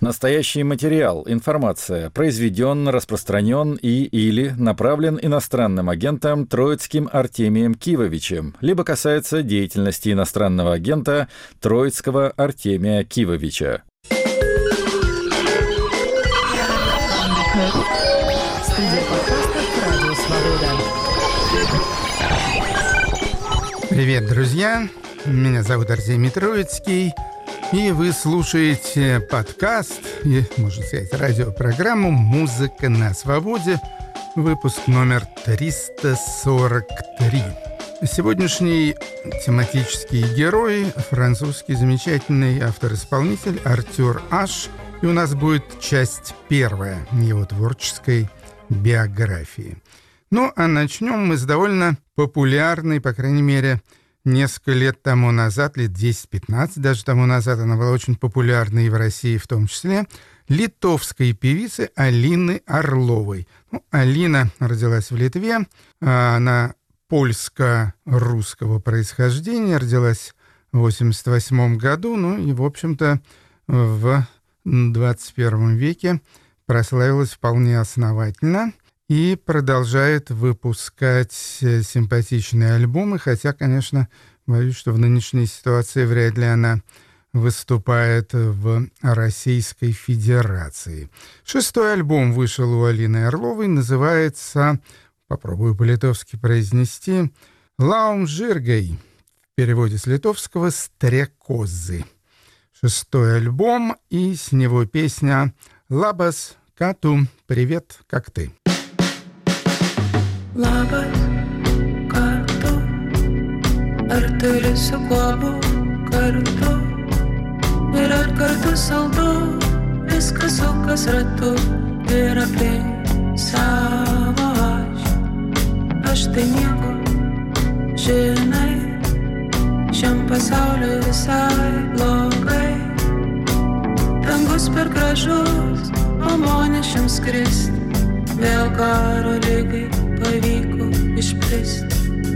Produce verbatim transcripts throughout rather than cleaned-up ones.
Настоящий материал, информация произведен, распространен и или направлен иностранным агентом Троицким Артемием Кивовичем, либо касается деятельности иностранного агента Троицкого Артемия Кивовича. Студия подкастов «Радио Свобода». Привет, друзья! Меня зовут Артемий Троицкий, и вы слушаете подкаст, и, можно сказать, радиопрограмму «Музыка на свободе», выпуск номер триста сорок три. Сегодняшний тематический герой – французский замечательный автор-исполнитель Артур Аш, и у нас будет часть первая его творческой биографии. Ну, а начнем мы с довольно популярной, по крайней мере, несколько лет тому назад, лет десять-пятнадцать даже тому назад, она была очень популярной и в России в том числе, литовской певицы Алины Орловой. Ну, Алина родилась в Литве, она польско-русского происхождения, родилась в восемьдесят восьмом году, ну и, в общем-то, в двадцать первом веке прославилась вполне основательно и продолжает выпускать симпатичные альбомы, хотя, конечно, боюсь, что в нынешней ситуации вряд ли она выступает в Российской Федерации. Шестой альбом вышел у Алины Орловой, называется, попробую по-литовски произнести, «Laum žirgai», в переводе с литовского «стрекозы». Шестой альбом, и с него песня «Labas, kā tu?» «Привет, как ты?» Labas, kā tu? Ar turi su kuo būt kartu? Ir ar kartu saldu, viskas sukas ratu ir aplink savo aš. Aš tai nieko, žinai, šiam pasauliu visai blogai. Dangus per gražus, pamonišiam skrist, vėl karo lygai pavyko išplist.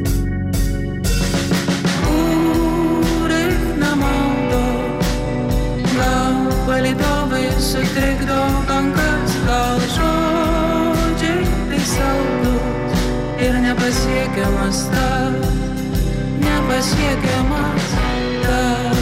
Kūrai namaldo, gal palydovai sutrikdo kankas, gal žodžiai tai saldus ir nepasiekiamas tas, nepasiekiamas tas.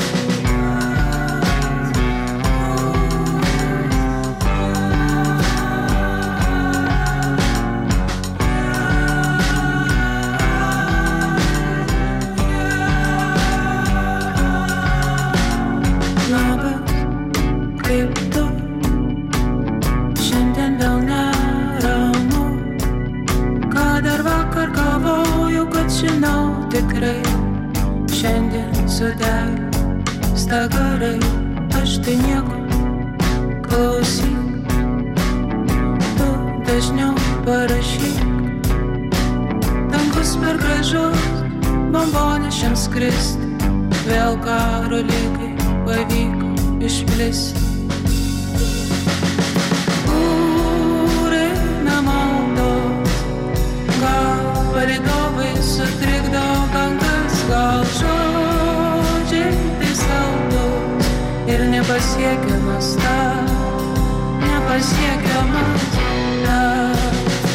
Žinau tikrai, šiandien sudeg stagarai, aš tai nieko, klausyk, tu dažniau parašyk. Dangus per gražus, bombonešiam skrist, vėl karo lygai pavyko išplist. Kūrai namaldos, gal palydovai sutrikdo kankas, gal žodžiai tai saldus ir nepasiekiamas tas, nepasiekiamas tas.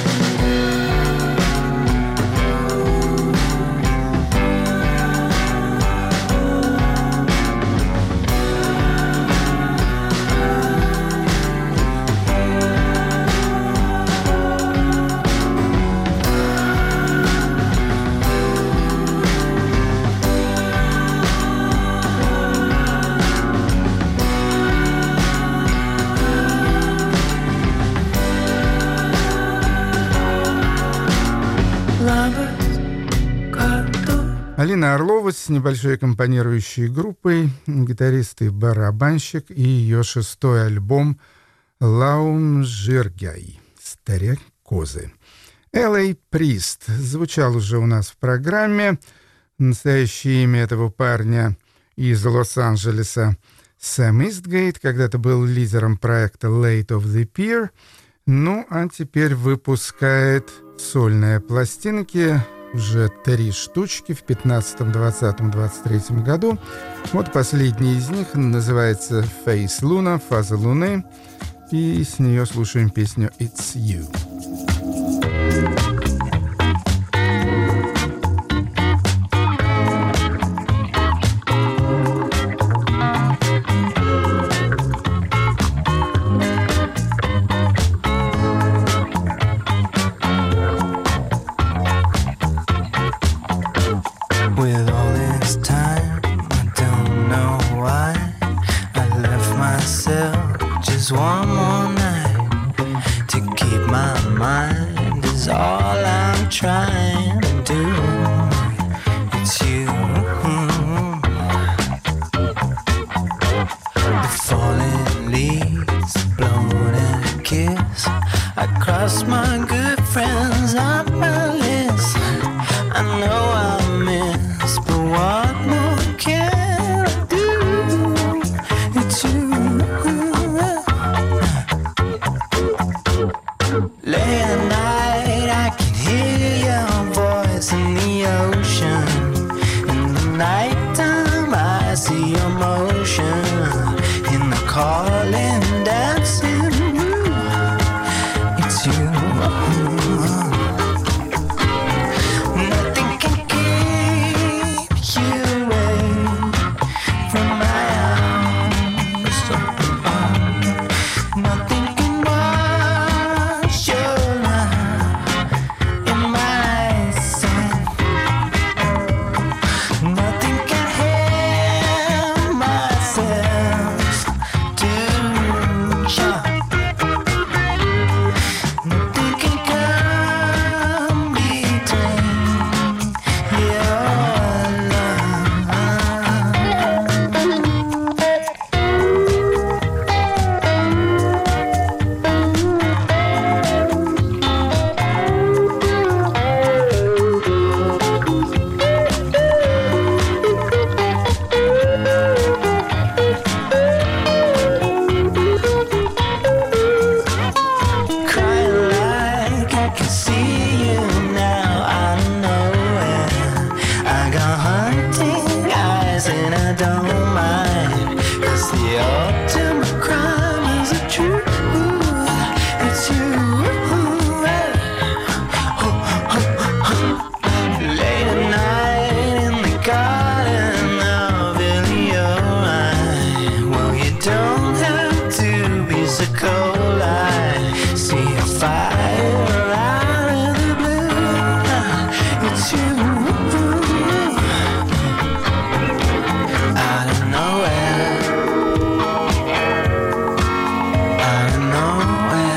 Алина Орлова с небольшой аккомпанирующей группой, гитарист и барабанщик, и ее шестой альбом «Laum žirgai» «Стрекозы». Элэй Прист звучал уже у нас в программе. Настоящее имя этого парня из Лос-Анджелеса Сэм Истгейт, когда-то был лидером проекта Late of the Pier. Ну, а теперь выпускает сольные пластинки уже три штучки в пятнадцатом, двадцатом, двадцать третьем году. Вот последний из них называется «Face Luna», «Фаза Луны», и с нее слушаем песню «It's You». One more night to keep my mind is all I'm trying to do. It's you. The falling leaves, blown a kiss. I cross my good friends off my list. I know I miss, but what more can I do? It's you. Late at night I can hear your voice in the ocean. In the nighttime I see your motion. In the calling, dancing, it's you. Nothing can keep you away from my arms. Nothing can wash your love in my sight. Nothing can help myself to show. Nothing can come between your love. Crying like I can see you now. I know it. I got hunting eyes and I don't mind. 'Cause the ultimate crime is a truth. It's you. Late at night in the garden of Illinois. Well, you don't have to be so cold. I see a fire out of the blue. It's you. Out of nowhere. Out of nowhere.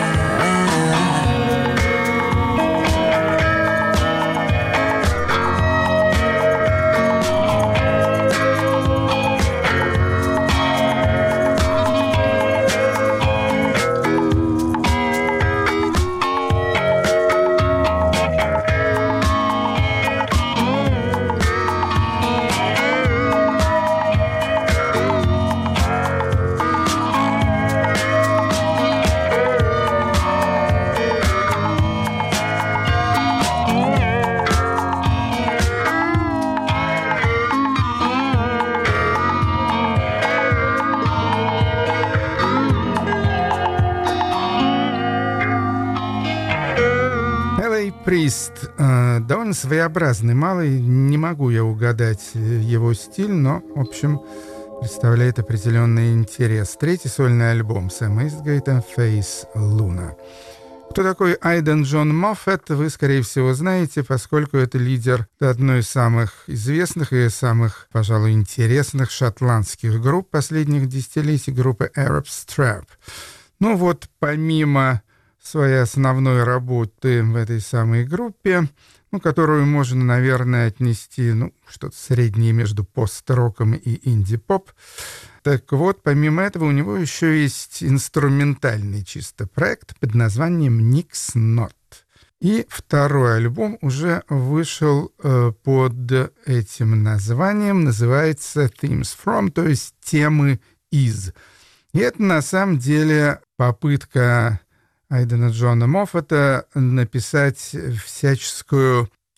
Элэй Прист э, довольно своеобразный малый, не могу я угадать э, его стиль, но, в общем, представляет определенный интерес. Третий сольный альбом Сэма Истгейта «Face Luna». Кто такой Айден Джон Моффетт, вы, скорее всего, знаете, поскольку это лидер одной из самых известных и самых, пожалуй, интересных шотландских групп последних десятилетий, группы Arab Strap. Ну вот, помимо своей основной работы в этой самой группе, ну, которую можно, наверное, отнести, ну, что-то среднее между пост-роком и инди-поп. Так вот, помимо этого, у него еще есть инструментальный чисто проект под названием Nix Not. И второй альбом уже вышел э, под этим названием, называется Themes From, то есть темы из. И это на самом деле попытка Айдена Джона Моффетта написать всяческую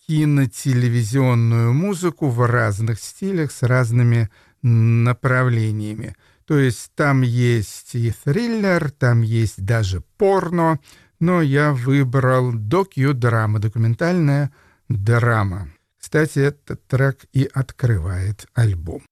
кинотелевизионную музыку в разных стилях с разными направлениями. То есть там есть и триллер, там есть даже порно, но я выбрал докью-драма, документальная драма. Кстати, этот трек и открывает альбом.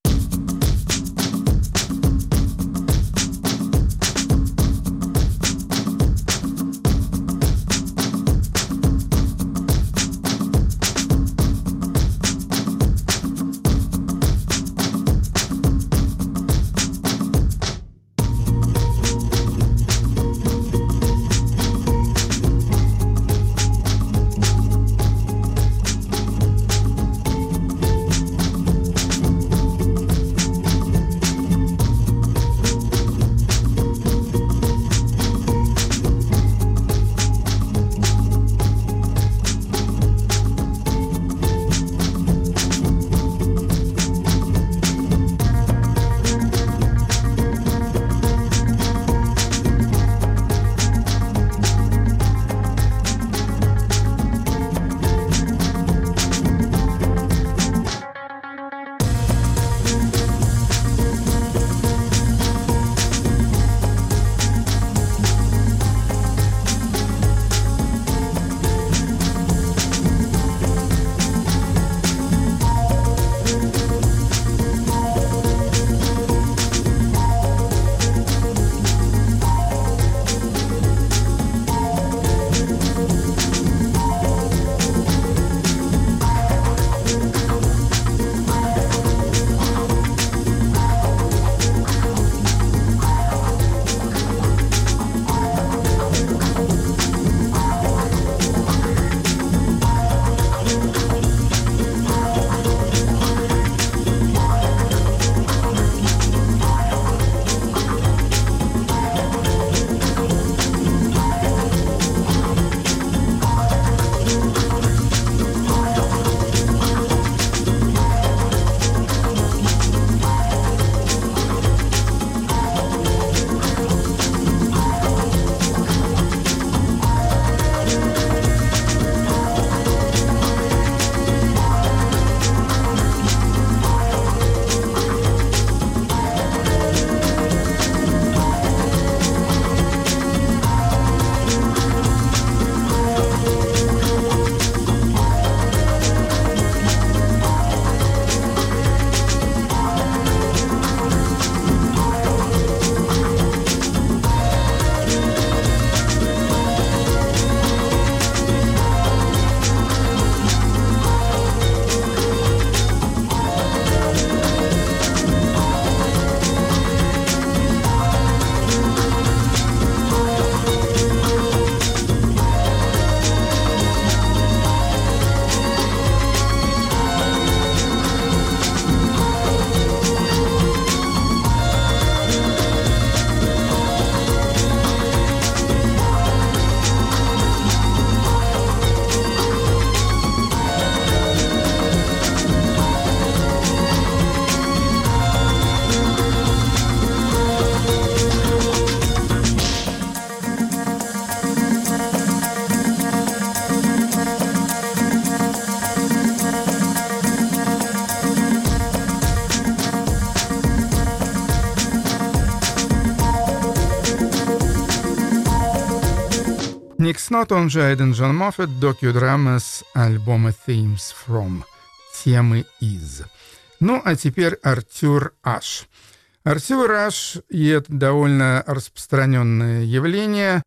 Ник Снот, он же Айден Джон Моффетт, докью-драма с альбома Themes From, темы из. Ну, а теперь Артур Аш. Артур Аш, и это довольно распространенное явление,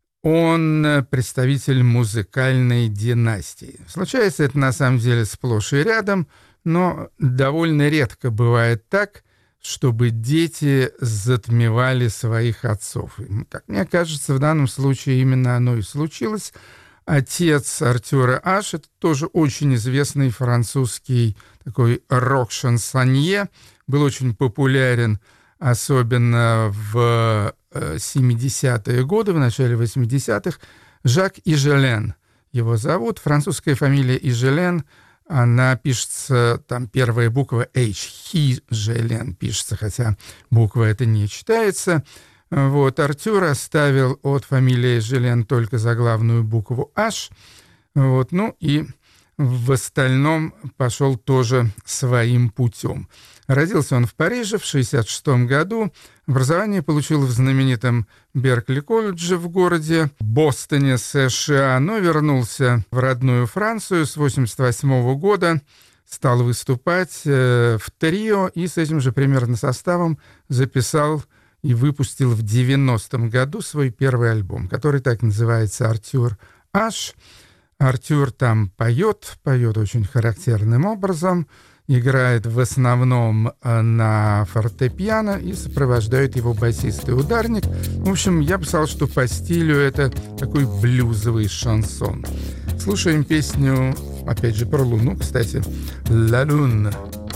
он представитель музыкальной династии. Случается это на самом деле сплошь и рядом, но довольно редко бывает так, чтобы дети затмевали своих отцов. И, как мне кажется, в данном случае именно оно и случилось. Отец Артура Аш — это тоже очень известный французский такой рок-шансонье, был очень популярен, особенно в семидесятые годы, в начале восьмидесятых. Жак Ижелен его зовут, французская фамилия Ижелен, она пишется, там первая буква H, Хижелен пишется, хотя буква эта не читается. Вот, Артур оставил от фамилии Ижелен только заглавную букву H. Вот, ну и в остальном пошел тоже своим путем. Родился он в Париже в шестьдесят шестом году. Образование получил в знаменитом Беркли-колледже в городе Бостоне, США, но вернулся в родную Францию с восемьдесят восьмого года, стал выступать в трио и с этим же примерно составом записал и выпустил в девяностом году свой первый альбом, который так называется «Артюр Аш». Артюр там поет, поет очень характерным образом, играет в основном на фортепиано и сопровождает его басист и ударник. В общем, я бы сказал, что по стилю это такой блюзовый шансон. Слушаем песню, опять же, про Луну, кстати, «La Lune».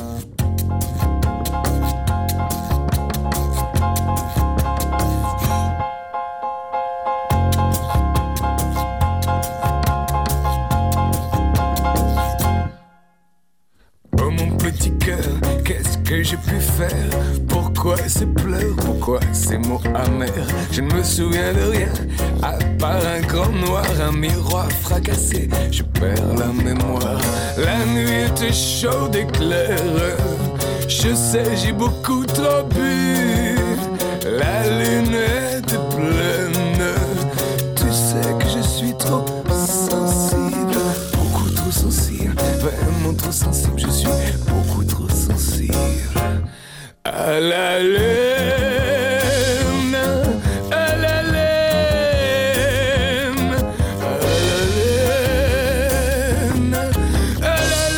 Que j'ai pu faire, pourquoi ces pleurs, pourquoi ces mots amers. Je ne me souviens de rien, à part un grand noir, un miroir fracassé, je perds la mémoire. La nuit était chaude et claire, je sais j'ai beaucoup trop bu. La lune était pleine, tu sais que je suis trop sensible, beaucoup trop sensible, vraiment trop sensible, je suis beaucoup trop sensible. À la lune, à la lune, à la lune, à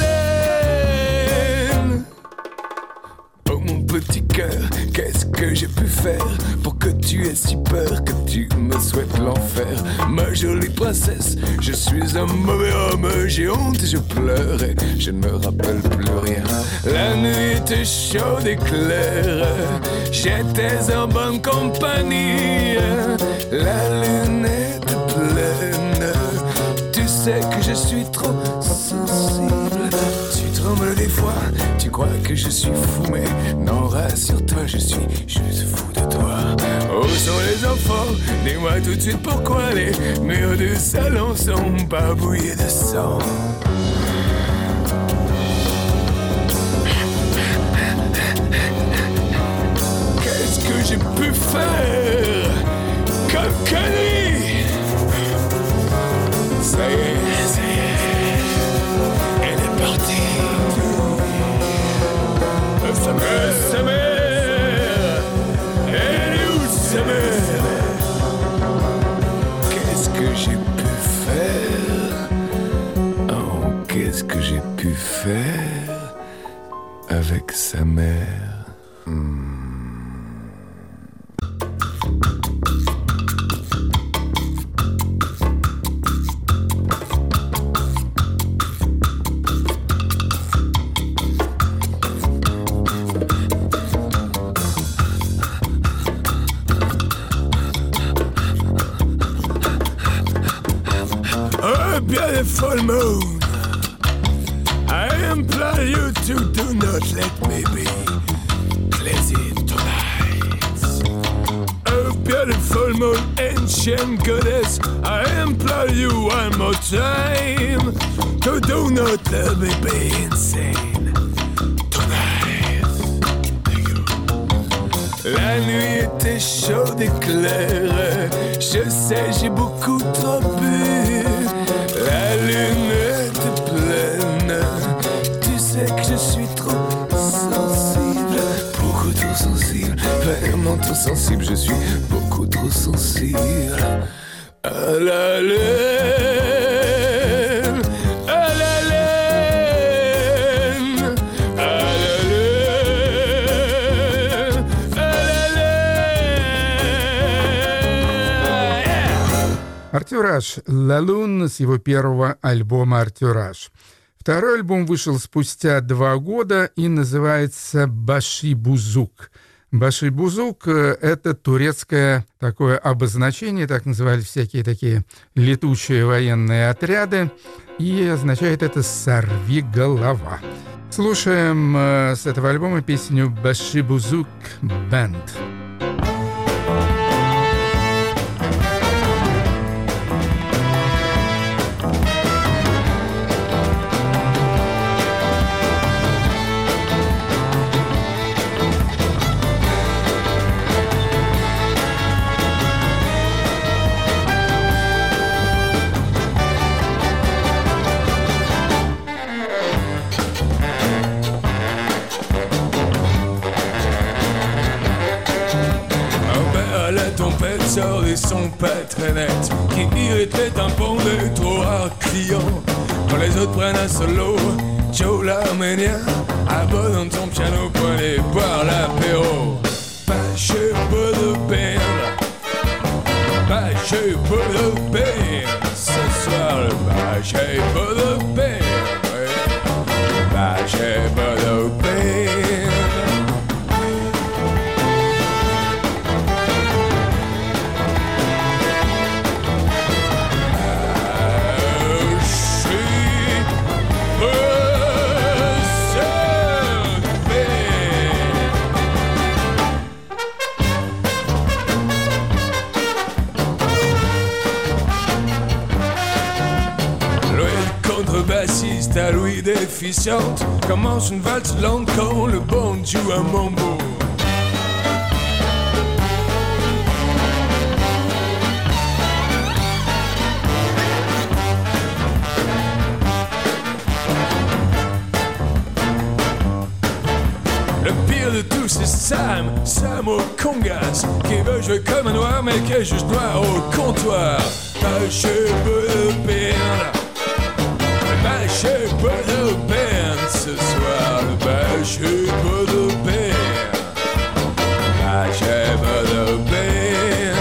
la lune. Oh mon petit cœur, qu'est-ce que j'ai pu faire pour que tu aies si peur, que tu me souhaites l'enfer? Ma jolie princesse, je suis un mauvais homme, j'ai honte et je pleure et je ne me rappelle plus rien. La nuit était chaude et claire, j'étais en bonne compagnie. La lune était pleine, tu sais que je suis trop sensible. Tu trembles des fois, tu crois que je suis fou, mais non, rassure-toi, je suis juste fou de toi. Où sont les enfants? Dis-moi tout de suite pourquoi les murs du salon sont barbouillés de sang. Qu'est-ce que j'ai pu faire comme connerie? Ça y est, ça y est, elle est partie. Sa mère, sa mère, elle est où sa mère? Qu'est-ce que j'ai pu faire? Oh, qu'est-ce que j'ai pu faire avec sa mère? hmm. Full moon, I implore you to do not let me be lazy tonight. Oh beautiful moon, ancient goddess, I implore you one more time to do not let me be insane tonight. Thank you. La nuit était chaude et claire, je sais j'ai beaucoup trop bu. La lune est pleine, tu sais que je suis trop sensible, beaucoup trop sensible, vraiment trop sensible, je suis beaucoup trop sensible. À la lune, à la lune, à la lune, à la lune. Yeah. Артюраж «La Lune» с его первого альбома «Артюраж». Второй альбом вышел спустя два года и называется «Башибузук». Башибузук — это турецкое такое обозначение, так называли всякие такие летучие военные отряды, и означает это «сорви голова». Слушаем э, с этого альбома песню «Башибузук Бэнд». tempête sort des sons pas très nets qui irritent les tympans des trop rares clients. Quand les autres prennent un solo, Joe l'Arménien abandonne son piano pour aller boire l'apéro. Pas chez pas de peine, pas chez pas de peine. Ce soir le pas chez pas de peine, pas chez pas de peine. Bassiste à Louis déficiente commence une valse lente quand le band joue un mambo. Le pire de tous c'est Sam, Sam au congas, qui veut jouer comme un noir mais qui est juste noir au comptoir. Pas cheveux de perles, bâché pas de peine ce soir, le bâché pas de peine, bâché pas de peine.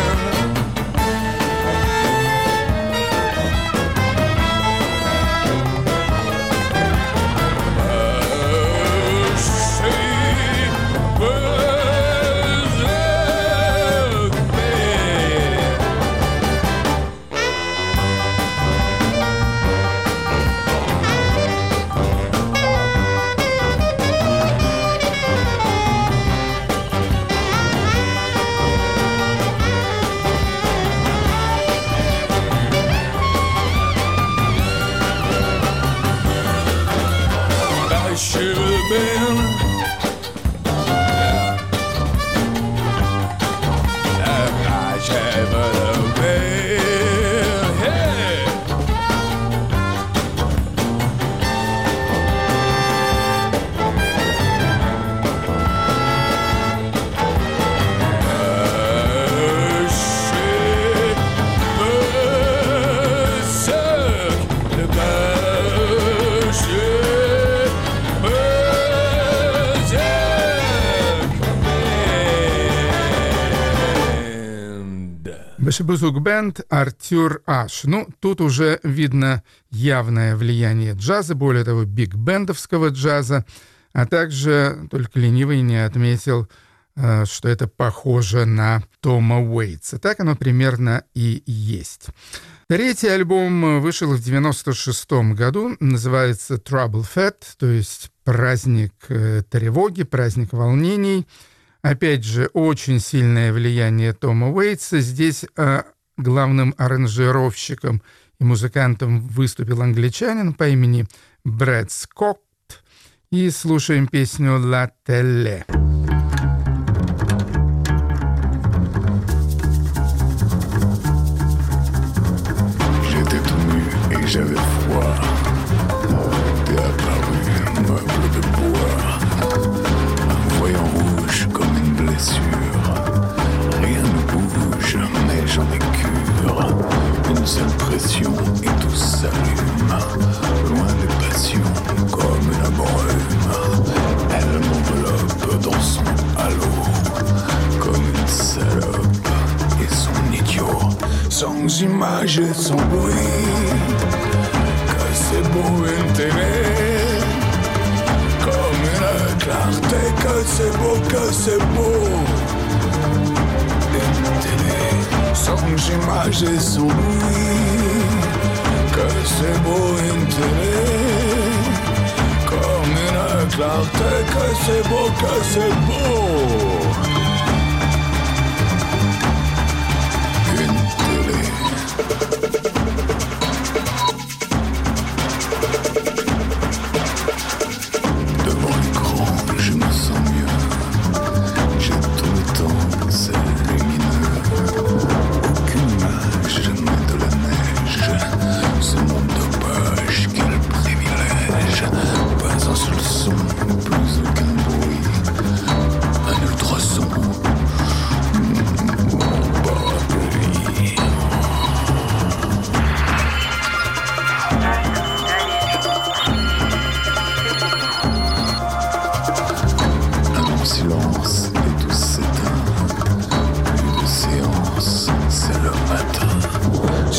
Башибузук-бенд Артюр Аш. Ну, тут уже видно явное влияние джаза, более того, биг-бендовского джаза, а также только ленивый не отметил, что это похоже на Тома Уэйтса. Так оно примерно и есть. Третий альбом вышел в девяносто шестом году, называется Trouble Fed, то есть праздник тревоги, праздник волнений. Опять же, очень сильное влияние Тома Уэйтса. Здесь э, главным аранжировщиком и музыкантом выступил англичанин по имени Брэд Скотт. И слушаем песню «La Télé». J'étais tout nu et j'avais froid. T'es apparu, meuble de bois. Un voyant rouge comme une blessure. Rien ne bouge, mais j'en ai cure. Une seule pression et tout s'allume. Loin des passions, comme la brume. Elle m'enveloppe dans son halo. Comme une salope et son idiot. Sans image et sans bruit. Que c'est beau une télé. Comme une clarté, que c'est beau, que c'est beau. Une télé, sans image et sans bruit. Que c'est beau une télé. Comme une clarté, que c'est beau, que c'est beau. Une télé. Devant l'écran, je me sens mieux. J'ai tout le temps, c'est lumineux. Aucune image, mais de la neige. Ce monde dopage, quel privilège. Pas un seul son, plus aucun bruit. Un ultra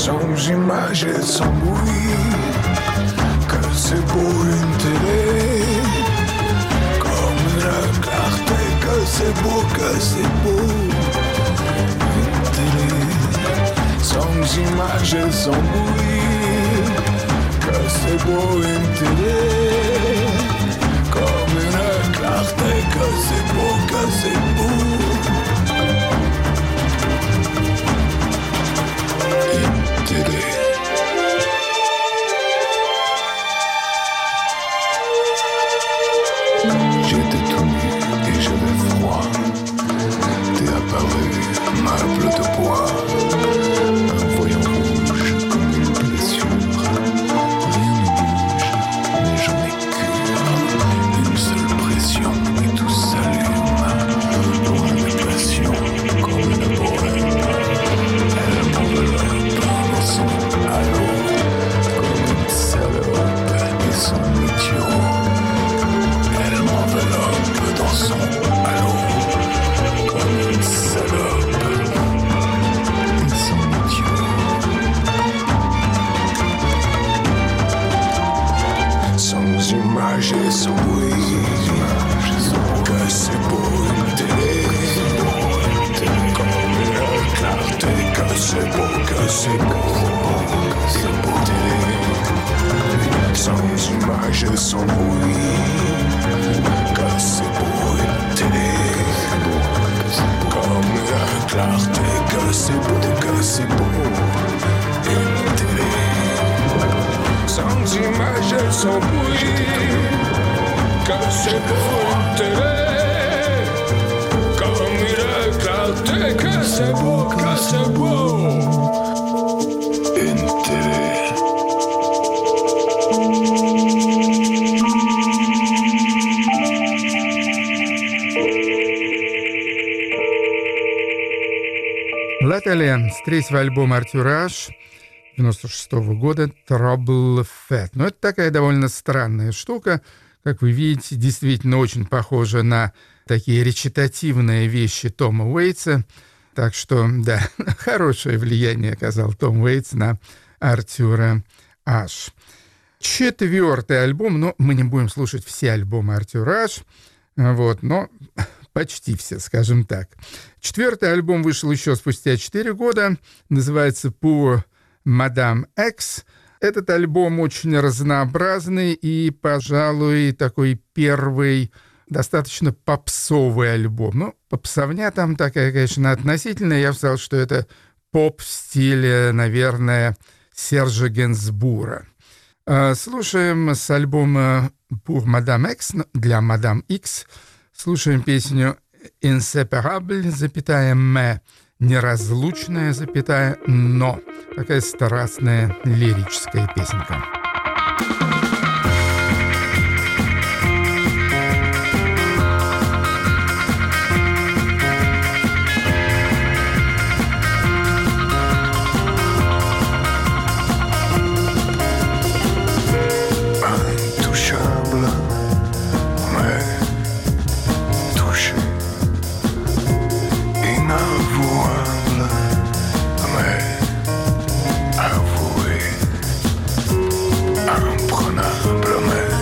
sans image et sans bruit, que c'est beau une télé, comme la clarté, que c'est beau, que c'est beau une télé, sans image et sans bruit, que c'est beau une télé, comme la clarté, que c'est beau, que c'est beau. J'étais tout nu et j'avais froid. T'es apparu, ma bleue de bois, un voyant rouge comme une blessure. Rien ne bouge, mais j'en ai cure. Une seule pression et tout s'allume. Loin de passion comme une bohème. Elle m'enveloppe dans son halo, comme une salope et son idiot. Elle m'enveloppe dans son halo, comme une salope et son idiot. Sans image et sans bruit, que c'est beau une télé, comme la clarté, que c'est beau, que c'est beau, que c'est beau télé, sans image et sans bruit, que c'est beau une télé, comme la clarté, que c'est beau, que c'est beau une télé, sans image et sans bruit, que c'est beau une télé, comme la clarté, que c'est beau, que c'est beau une télé. Латален с третьего альбома «Артюраж» девяносто шестого года «Trouble Fat». Но это такая довольно странная штука. Как вы видите, действительно очень похожа на такие речитативные вещи Тома Уэйтса. Так что, да, хорошее влияние оказал Том Уэйтс на Артюра Аш. Четвертый альбом, но мы не будем слушать все альбомы Артюраж, вот, но почти все, скажем так. Четвертый альбом вышел еще спустя четыре года, называется «Pour Madame X». Этот альбом очень разнообразный и, пожалуй, такой первый достаточно попсовый альбом. Ну, попсовня там такая, конечно, относительная. Я бы сказал, что это поп в стиле, наверное, Сержа Генсбура. Слушаем с альбома «Pour Madame X», для Madame X, слушаем песню «Inseparable», запятая «mais», «неразлучная», запятая «но». Такая страстная лирическая песенка. Intouchable, mais touché, inavouable, mais avoué, imprenable, mais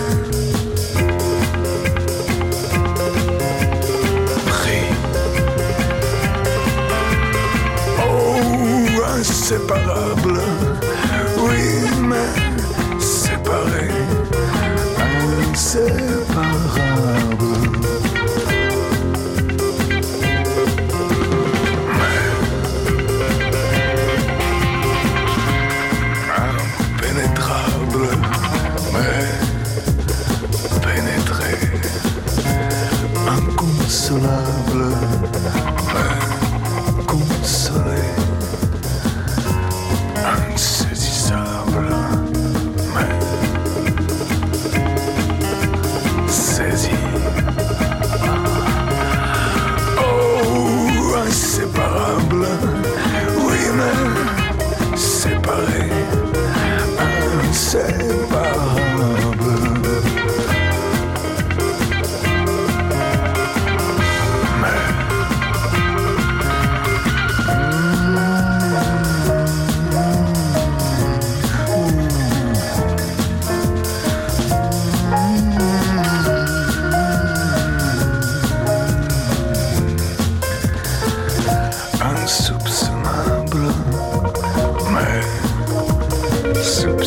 pris. Oh, inséparable, oui, mais séparé, inséparable. Impénétrable, mais pénétré, inconsolable, mais consolé, insaisissable, mais saisi.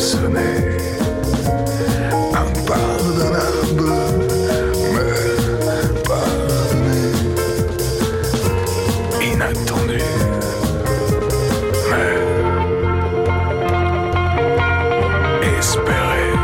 sonner. Impardonnable, mais pardonné. Inattendu, mais espéré.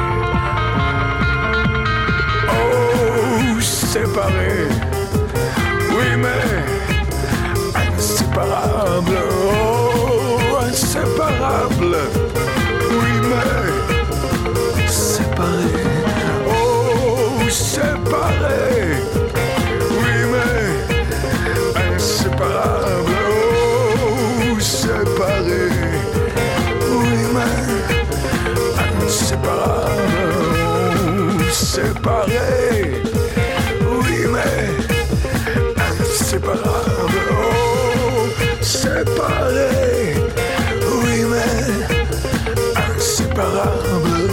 Oh, séparé, oui, mais inséparable. Oh, inséparable, oui, mais séparé. Oh, séparé, oui, mais inséparable. Oh, séparé, oui, mais inséparable. Oh, séparé, oui, mais inséparable. Oh, séparé, oui, mais inséparable.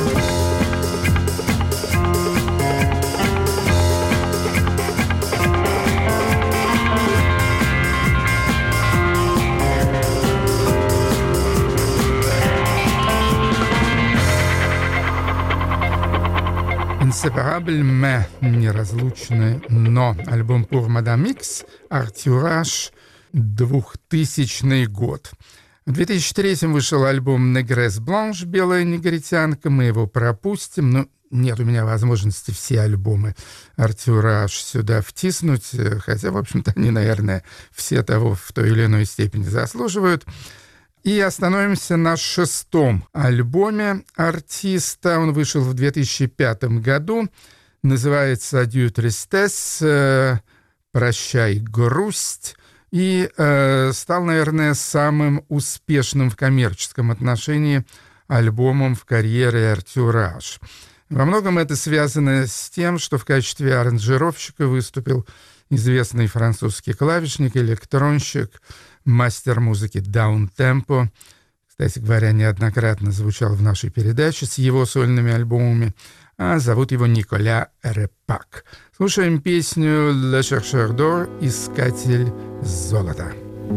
Inséparable, mais неразлучны, но альбом Pour Madame X, Артюраж, двухтысячный год. В две тысячи третьем вышел альбом Négresse Blanche, белая негритянка, мы его пропустим, но нет у меня возможности все альбомы Артюраж сюда втиснуть, хотя, в общем-то, они, наверное, все того в той или иной степени заслуживают. И остановимся на шестом альбоме артиста. Он вышел в две тысячи пятом году. Называется «Adieu Tristesse», «Прощай, грусть». И э, стал, наверное, самым успешным в коммерческом отношении альбомом в карьере Артюраж. Во многом это связано с тем, что в качестве аранжировщика выступил известный французский клавишник, электронщик, мастер музыки даунтемпо. Кстати говоря, неоднократно звучал в нашей передаче с его сольными альбомами. А зовут его Николя Репак. Слушаем песню «Le chercheur d'or», «Искатель золота».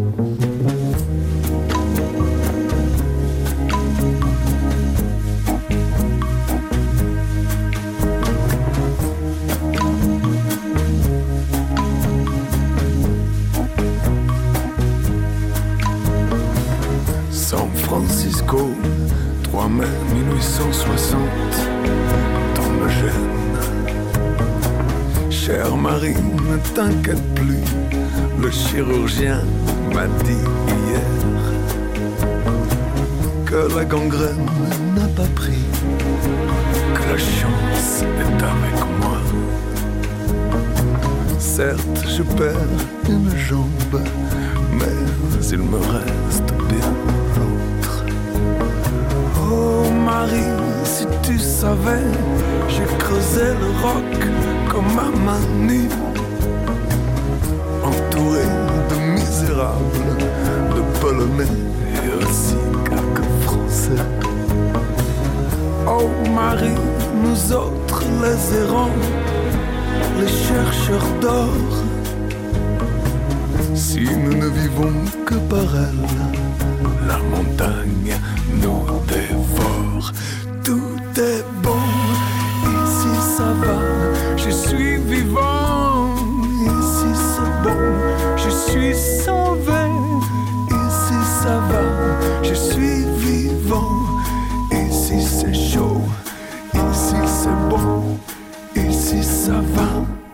San Francisco, trois mai mille huit cent soixante, ton me gêne. Chère Marie, ne t'inquiète plus, le chirurgien m'a dit hier que la gangrène n'a pas pris, que la chance est avec moi. Certes, je perds une jambe, mais il me reste bien l'autre. Oh Marie, si tu savais, j'ai creusé le roc comme à main nue, entouré de misérables, de polonais et aussi quelques français. Oh Marie, nous autres les errants, les chercheurs d'or, si nous ne vivons que par elle, la montagne nous dévore. Tout est bon, ici ça va, je suis vivant. Ici c'est bon, je suis sauvé. Ici ça va, je suis vivant. Ici c'est chaud, ici c'est bon, ici ça va.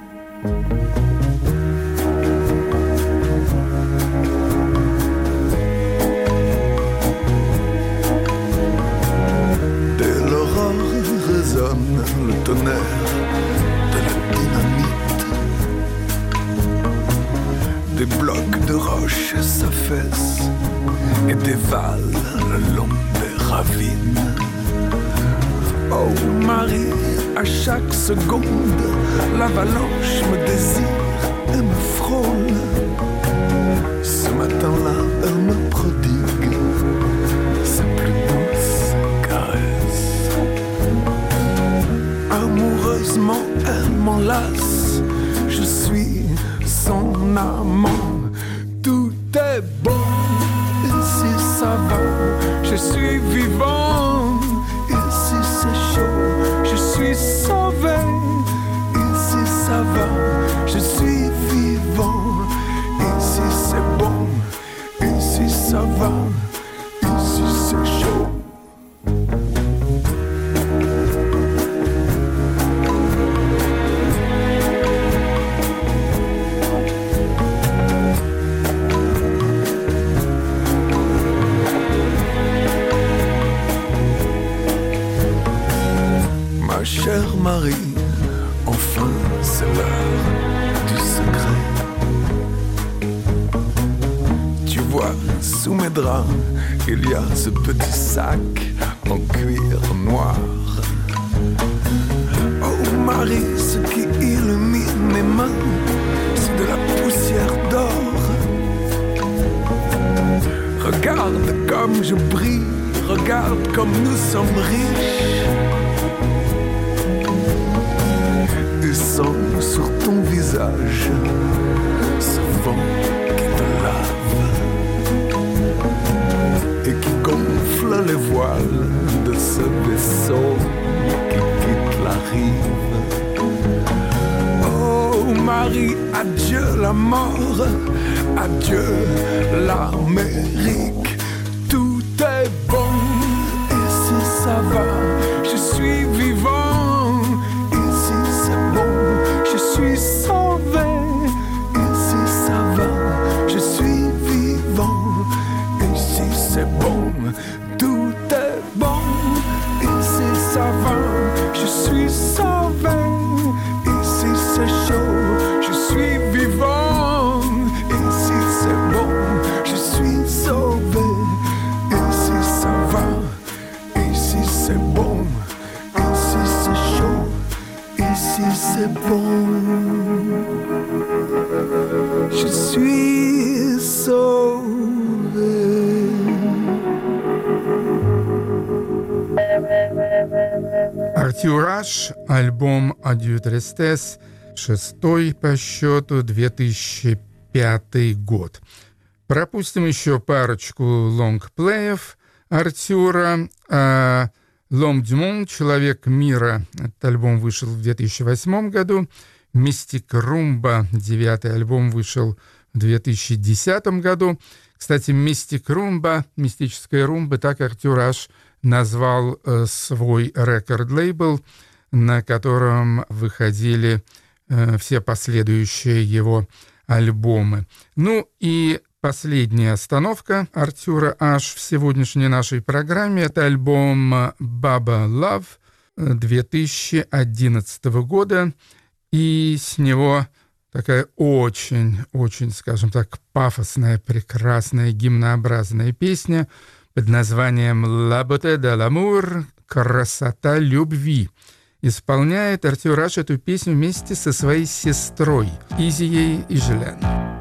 Le tonnerre de la dynamite, des blocs de roches s'affaissent et dévalent le long des ravines. Oh Marie, à chaque seconde, l'avalanche me désire et me frôle. Ce matin-là, elle me prodigue sa plus douce caresse. Amoureusement, elle m'enlace, je suis son amant. Tout est bon, ici ça va, je suis vivant. Marie, enfin c'est l'heure du secret. Tu vois, sous mes draps, il y a ce petit sac en cuir noir. Oh Marie, ce qui illumine mes mains, c'est de la poussière d'or. Regarde comme je brille, regarde comme nous sommes riches. Et sens sur ton visage ce vent qui te lave et qui gonfle les voiles de ce vaisseau qui quitte la rive. Oh Marie, adieu la mort, adieu l'Amérique. Tout est bon, ici ça va, je suis vivant. Ici c'est bon, je suis sauvé. Ici ça va, je suis vivant. Ici c'est bon, tout est bon. Ici ça va, je suis sauvé. Ici c'est chaud, je suis vivant. Ici c'est bon, je suis sauvé. Ici ça va, ici c'est bon. Ici c'est chaud, ici c'est bon. Je suis sauvé. Артур Аш, альбом «Adieu Tristesse», шестой по счету, две тысячи пятый год. Пропустим еще парочку лонгплеев Артюра. А «L'Homme du Monde», «Человек мира», этот альбом вышел в две тысячи восьмом году. «Mystic Rumba», девятый альбом, вышел в две тысячи десятом году. Кстати, «Mystic Rumba», «Мистическая румба», так Артур Аш назвал э, свой рекорд-лейбл, на котором выходили э, все последующие его альбомы. Ну и последняя остановка Артура Аш в сегодняшней нашей программе — это альбом «Baba Love» две тысячи одиннадцатого года, и с него такая очень-очень, скажем так, пафосная, прекрасная, гимнообразная песня под названием «La beauté de l'amour», «Красота любви». Исполняет Артур Аш эту песню вместе со своей сестрой Изией и Желен.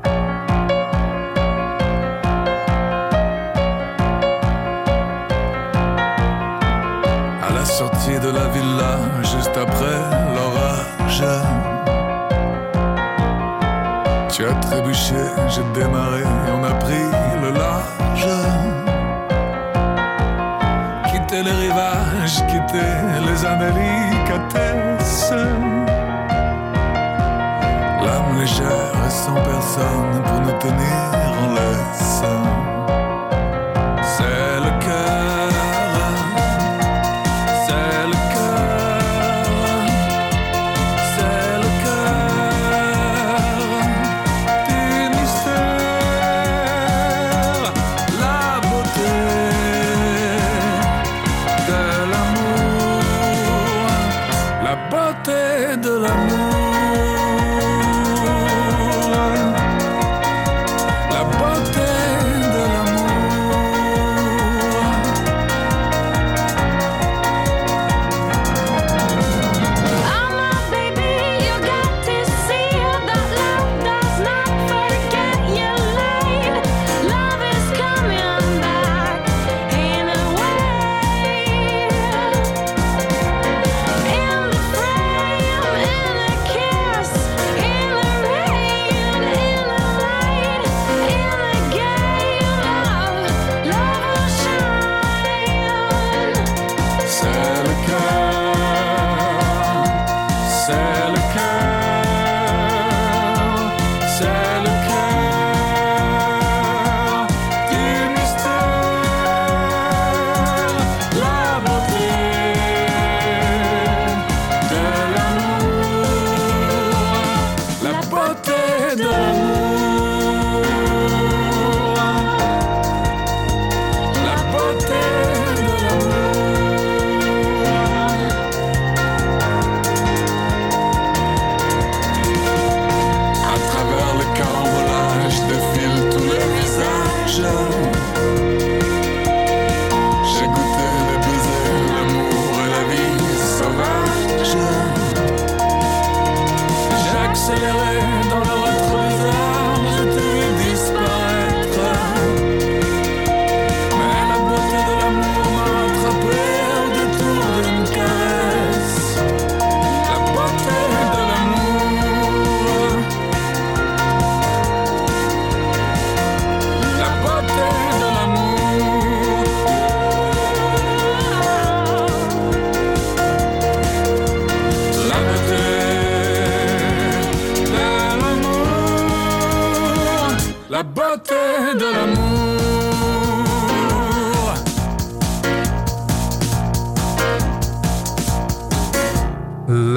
À la sortie de la villa, juste après l'orage, tu as trébuché, j'ai démarré et on a pris le large. Quitter les rivages, quitter les indélicatesses, l'âme légère et sans personne pour nous tenir en laisse. C'est le cœur, c'est le cœur, c'est le cœur du mystère, la beauté de l'amour, la beauté de l'amour. La beauté de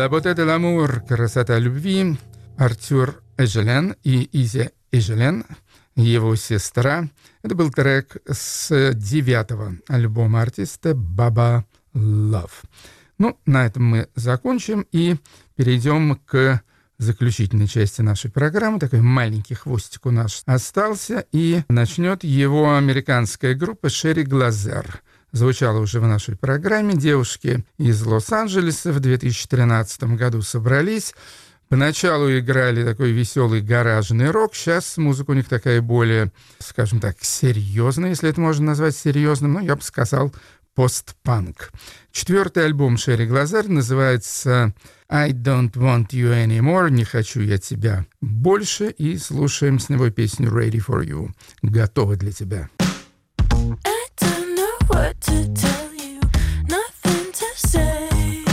«La beauté de l'amour» — «Красота любви», Артур Эжелен и Изи Эжелен, его сестра. Это был трек с девятого альбома артиста «Baba Love». Ну, на этом мы закончим и перейдем к заключительной части нашей программы. Такой маленький хвостик у нас остался, и начнет его американская группа «Шерри Глазер». Звучало уже в нашей программе. Девушки из Лос-Анджелеса в две тысячи тринадцатом году собрались. Поначалу играли такой веселый гаражный рок. Сейчас музыка у них такая более, скажем так, серьезная, если это можно назвать серьезным. Но я бы сказал, постпанк. Четвертый альбом «Шерри Глазер» называется «I don't want you anymore», «Не хочу я тебя больше», и слушаем с него песню «Ready for you», «Готова для тебя». What to tell you, nothing to say.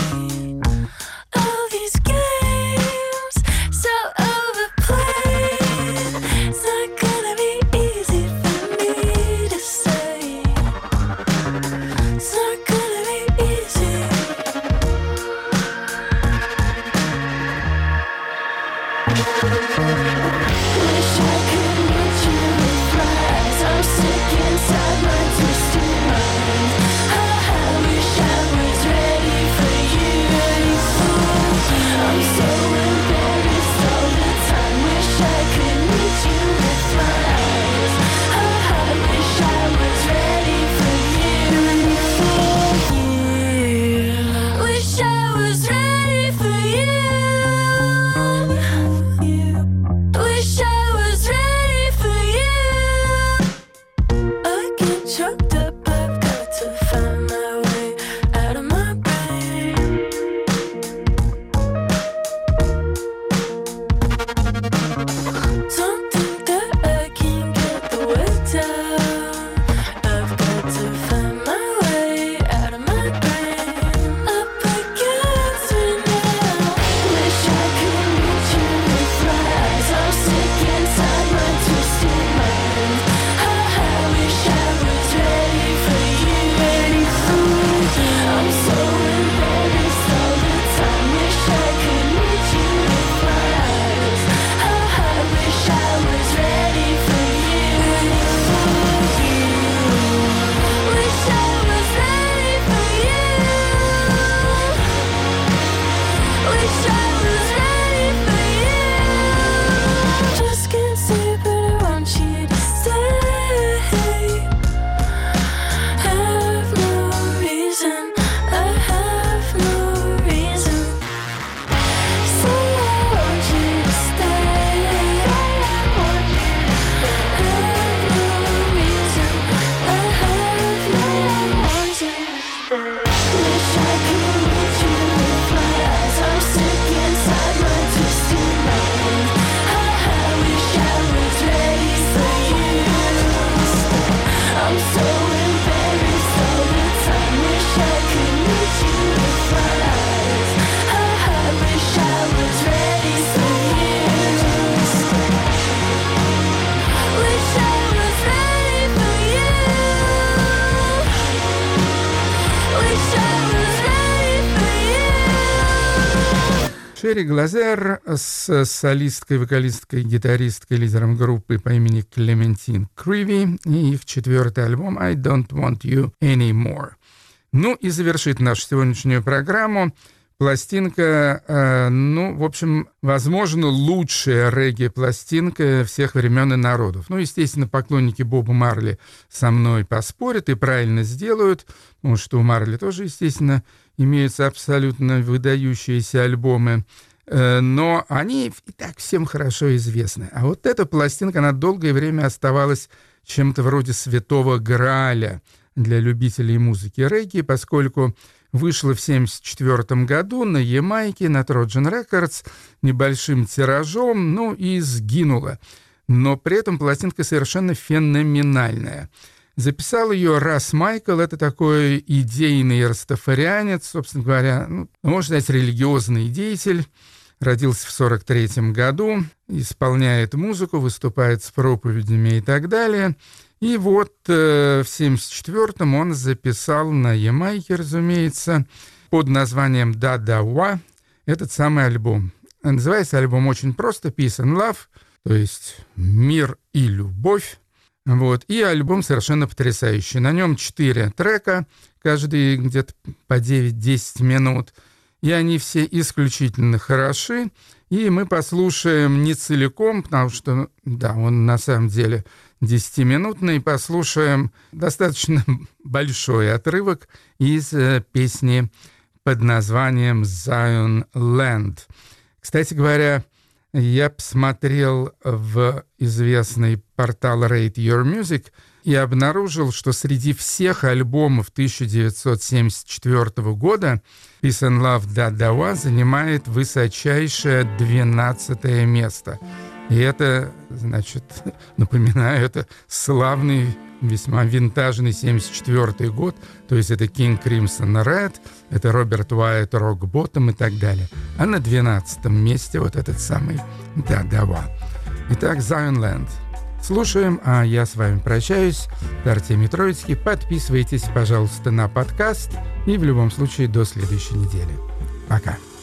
All these games, so overplayed. It's not gonna be easy for me to say. It's not gonna be easy. Wish I could meet you with my eyes. I'm sick inside my twisted mind. I wish I was ready for you. I'm so embarrassed all the time. Wish I could meet you with my eyes. I wish I was ready for you. Wish I was ready for you. Wish I was ready for you. I get choked up, I've got to find my way out of my brain. Don't think that I can get the weight down. I've got to find my way out of my brain. Up against it now. Wish I could meet you with my eyes. I'm sick inside my twisted mind. I wish I was ready for you. Ready for you. I'm so embarrassed all the time. Wish I could meet you with my eyes. I wish I was ready for you. Wish I was ready for you. Wish I was ready for you. Just can't say, but I want you to stay. Have no reason, I have no reason. Say I want you to stay. Have no reason, I have no reason. Wish I could meet you with my eyes. I'm sick inside my twisted mind. I wish I was ready for you. I'm so embarrassed all the time. Wish I could meet you with my eyes. I wish I was ready for you. Wish I was ready for you. Wish I was ready for you. Шерри Глазер с солисткой, вокалисткой, гитаристкой, лидером группы по имени Клементин Криви и их четвертый альбом «I don't want you anymore». Ну и завершит нашу сегодняшнюю программу пластинка, э, ну, в общем, возможно, лучшая регги-пластинка всех времен и народов. Ну, естественно, поклонники Боба Марли со мной поспорят и правильно сделают, потому что у Марли тоже, естественно, имеются абсолютно выдающиеся альбомы, э, но они и так всем хорошо известны. А вот эта пластинка, она долгое время оставалась чем-то вроде святого Грааля для любителей музыки регги, поскольку вышла в семьдесят четвёртом году на Ямайке, на Trojan Records, небольшим тиражом, ну и сгинула. Но при этом пластинка совершенно феноменальная. Записал ее Рас Майкл, это такой идейный растафарианец, собственно говоря, ну, можно сказать, религиозный деятель. Родился в сорок третьем году, исполняет музыку, выступает с проповедями и так далее. И вот э, в семьдесят четвёртом он записал на Ямайке, разумеется, под названием «Да-да-ва» этот самый альбом. Называется альбом очень просто «Peace and Love», то есть «Мир и любовь». Вот. И альбом совершенно потрясающий. На нем четыре трека, каждый где-то по девять-десять минут. И они все исключительно хороши. И мы послушаем не целиком, потому что, да, он на самом деле десятиминутный. Послушаем достаточно большой отрывок из песни под названием «Zion Land». Кстати говоря, я посмотрел в известный портал Rate Your Music и обнаружил, что среди всех альбомов тысяча девятьсот семьдесят четвёртого года «Peace and Love Dadawa» занимает высочайшее двенадцатое место. И это, значит, напоминаю, это славный, весьма винтажный семьдесят четвёртый год, то есть это King Crimson Red, это Роберт Уайт, Rock Bottom и так далее. А на двенадцатом месте вот этот самый Dadawa. Итак, Zion Land. Слушаем, а я с вами прощаюсь. Это Артемий Троицкий. Подписывайтесь, пожалуйста, на подкаст. И в любом случае до следующей недели. Пока.